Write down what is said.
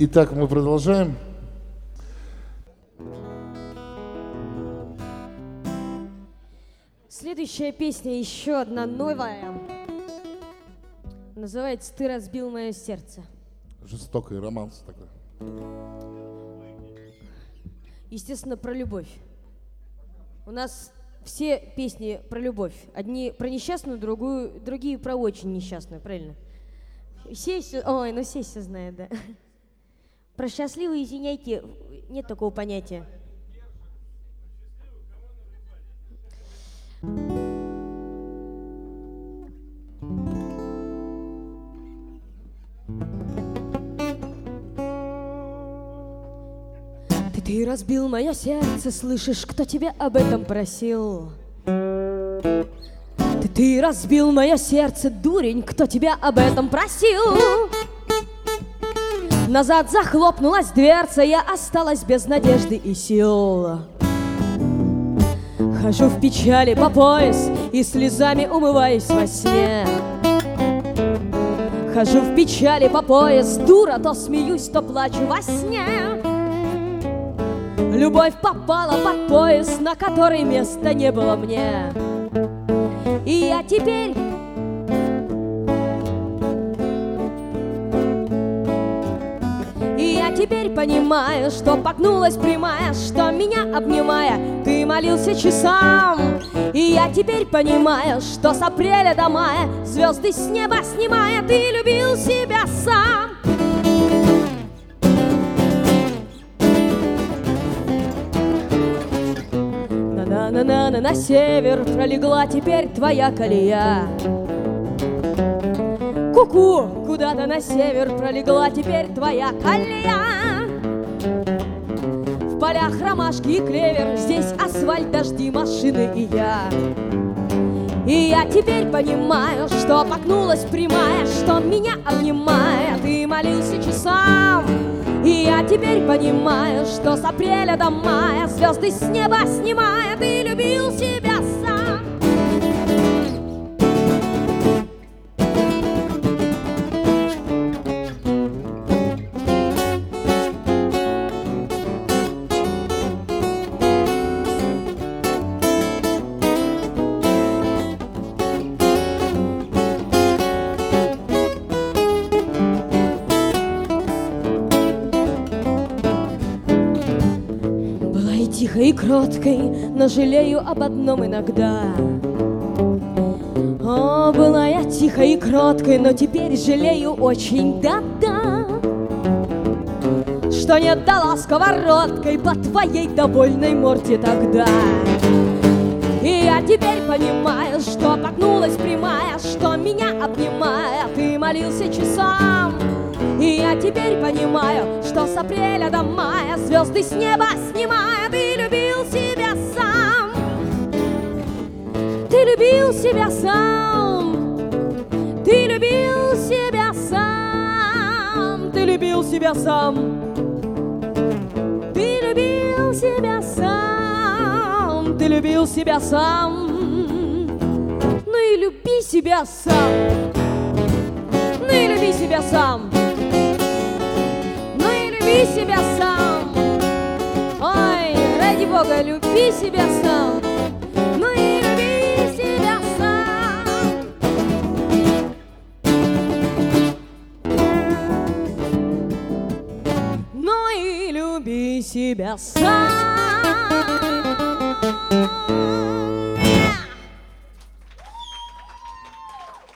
Итак, мы продолжаем. Следующая песня еще одна новая. Называется «Ты разбил мое сердце». Жестокий романс такой. Естественно, про любовь. У нас все песни про любовь. Одни про несчастную, другие про очень несчастную, правильно? Все все знают, да. Про счастливые, извиняйте, нет такого понятия. Ты разбил мое сердце, слышишь, кто тебя об этом просил? Ты разбил мое сердце, дурень, кто тебя об этом просил? Назад захлопнулась дверца, я осталась без надежды и сил. Хожу в печали по пояс и слезами умываюсь во сне. Хожу в печали по пояс, дура, то смеюсь, то плачу во сне. Любовь попала под пояс, на который места не было мне. И я теперь понимаю, что погнулась прямая, что меня обнимая, ты молился часам. И я теперь понимаю, что с апреля до мая, звезды с неба снимая, ты любил себя сам. На север пролегла теперь твоя колея. Ку-ку, куда-то на север пролегла теперь твоя колея. В полях ромашки и клевер, здесь асфальт, дожди, машины и я. И я теперь понимаю, что погнулась прямая, что меня обнимая, ты молился часам. И я теперь понимаю, что с апреля до мая, звезды с неба снимая, ты любил себя сам. Тихой и кроткой, но жалею об одном иногда. О, была я тихой и кроткой, но теперь жалею очень, да-да, что не дала сковородкой по твоей довольной морде тогда. И я теперь понимаю, что погнулась прямая, что меня обнимая, ты молился часам. И я теперь понимаю, что с апреля до мая, звезды с неба снимая, ты любил себя сам. Ты любил себя сам. Ты любил себя сам. Ты любил себя сам. Ты любил себя сам. Ты любил себя сам. Ну и люби себя сам. Ну и люби себя сам. Люби себя сам. Ой, ради Бога, люби себя сам. Ну и люби себя сам. Ну и люби себя сам.